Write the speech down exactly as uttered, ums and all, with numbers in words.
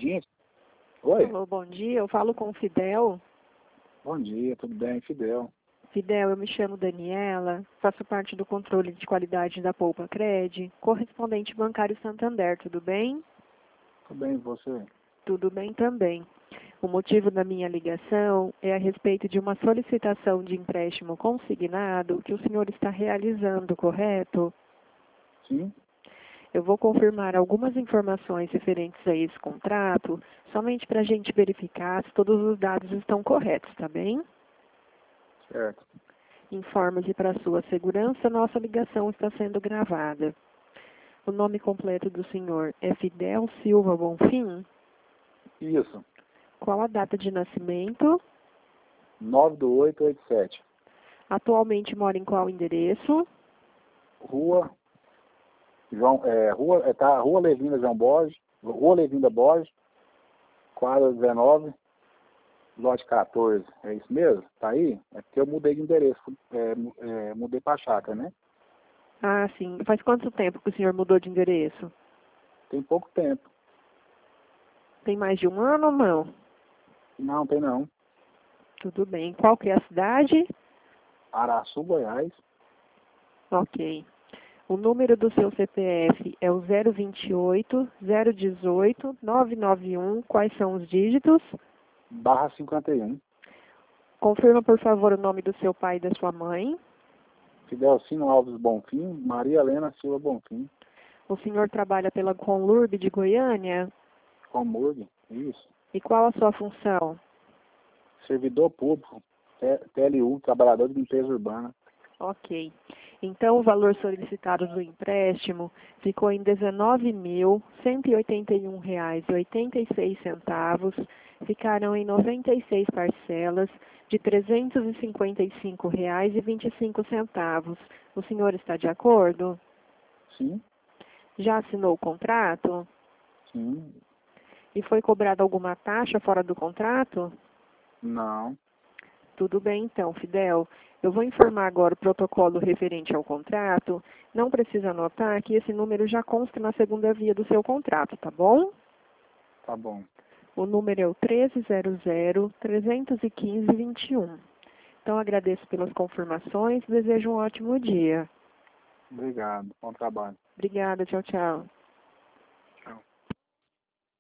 Gente, oi, Alô, bom dia. Eu falo com o Fidel. bom dia, tudo bem, Fidel? Fidel, eu me chamo Daniela, faço parte do controle de qualidade da Poupa Cred, correspondente bancário Santander, tudo bem? Tudo bem, e você? Tudo bem também. O motivo da minha ligação é a respeito de uma solicitação de empréstimo consignado que o senhor está realizando, correto? Sim, Eu vou confirmar algumas informações referentes a esse contrato, somente para a gente verificar se todos os dados estão corretos, tá bem? certo. Informo que para sua segurança, nossa ligação está sendo gravada. O nome completo do senhor é Fidel Silva Bonfim? Isso, Qual a data de nascimento? nove do oito oito sete, Atualmente mora em qual endereço? Rua, João, é, rua, é, tá, Rua Levinda João Borges, Rua Levinda Borges, quadra dezenove, lote quatorze, é isso mesmo? Tá aí? É porque eu mudei de endereço, é, mu- é, mudei pra chácara, né? Ah, sim. Faz quanto tempo que o senhor mudou de endereço? Tem pouco tempo. Tem mais de um ano ou não? Não, tem não. Tudo bem. Qual que é a cidade? Araçu, Goiás, Ok. O número do seu C P F é o zero vinte e oito, zero dezoito, novecentos e noventa e um. Quais são os dígitos? barra cinquenta e um. Confirma, por favor, o nome do seu pai e da sua mãe. Fidelcino Alves Bonfim, Maria Helena Silva Bonfim, O senhor trabalha pela Conlurb de Goiânia? Comurg, isso. E qual a sua função? Servidor público, T- TLU, Trabalhador de Limpeza Urbana. Ok. Então, o valor solicitado do empréstimo ficou em dezenove mil cento e oitenta e um reais e oitenta e seis centavos. Ficaram em noventa e seis parcelas de trezentos e cinquenta e cinco reais e vinte e cinco centavos. O senhor está de acordo? Sim, Já assinou o contrato? sim, E foi cobrada alguma taxa fora do contrato? não, Tudo bem, então, Fidel. Eu vou informar agora o protocolo referente ao contrato. Não precisa anotar que esse número já consta na segunda via do seu contrato, tá bom? tá bom. O número é o treze zero zero, trezentos e quinze, vinte e um. Então, agradeço pelas confirmações. Desejo um ótimo dia. Obrigado, bom trabalho. Obrigada, tchau, tchau.